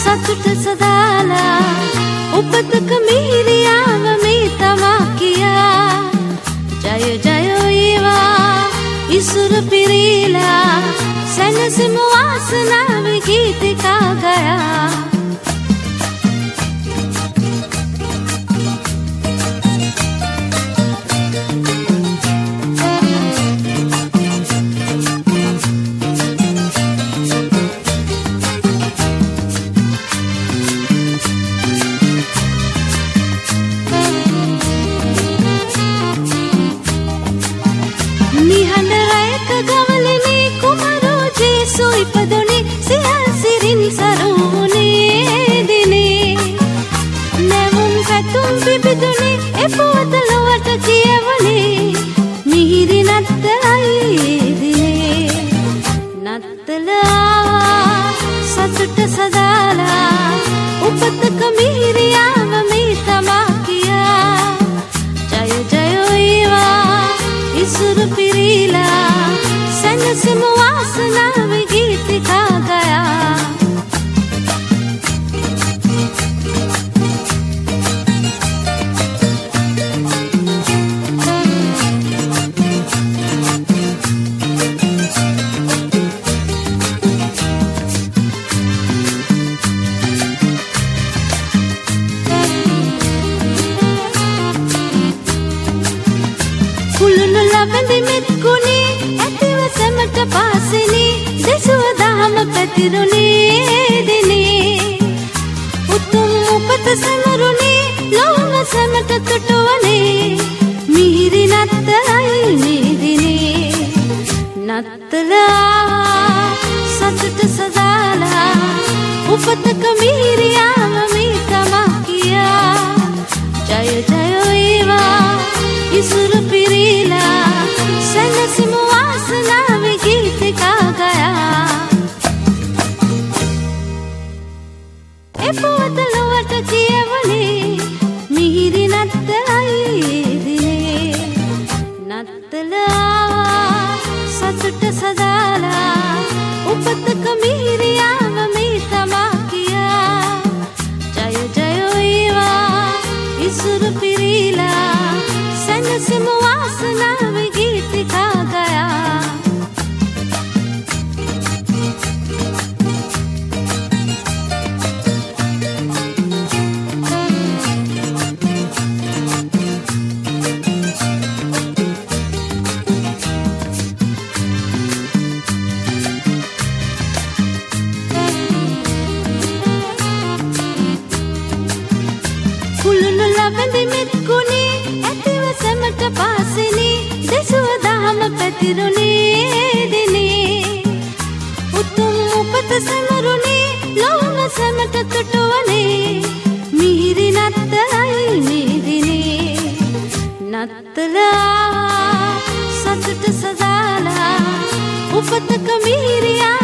සතුට සදාලා උපතක මිහිරියාව මේ තමා කියා ජය ජය වේවා ඉසුර පිරීලා සැනසෙමු වාසනාවේ ගීතිකා ගයා ඉපදුනේ සියල් සිරින් සරුනේ දිනේ නැවුම් පැතුම් පිබිදුනේ එපොත ලොවට කියවනේ මිහිරි නත්තලයි දිනේ නත්තලා සතුට සදාලා උපතක මිහිරියාව මේ තමා කියා ජය ජය වේවා ඉසුරු පිරීලා සැනසෙමු වාසනාවේ ගීතිකා ගයා කුළුණු ලබඳි මෙත් ගුණේ ඇතිව සැමට පාසෙනේ දෙසුව දහම පැතිරුණේ දිනේ උතුම් උපත සමරුණේ ලෝම සැමට තුටුවනේ මිහිරි නත්තලයි මේ දිනේ නත්තලා සතුට සදාලා උපතක මිහිරියාව මේ තමා කියා ජය ජය වේවා ඉසුරු පිරීලා සැනසෙමු වාසනාවේ ගීතිකා ගයා එපොත ලොවට කියවනේ මිහිරි නත්තලයි දිනේ නත්තලා සතුට සදාලා උපතක මිහිරියාව මේ තමා කියා ජය ජය වේවා ඉසුරු පිරීලා සැනසෙමු වාසනාවේ ගීතිකා ගයා කුළුණු ලබඳි මෙත් ගුණේ ඇතිව සැමට පාසෙනේ දෙසුව දහම පැතිරුණේ දිනේ උතුම් උපත සමරුණේ ලෝම සැමට තුටුවනේ මිහිරි නත්තලයි මේ දිනේ නත්තලා සතුට සදාලා උපතක මිහිරියා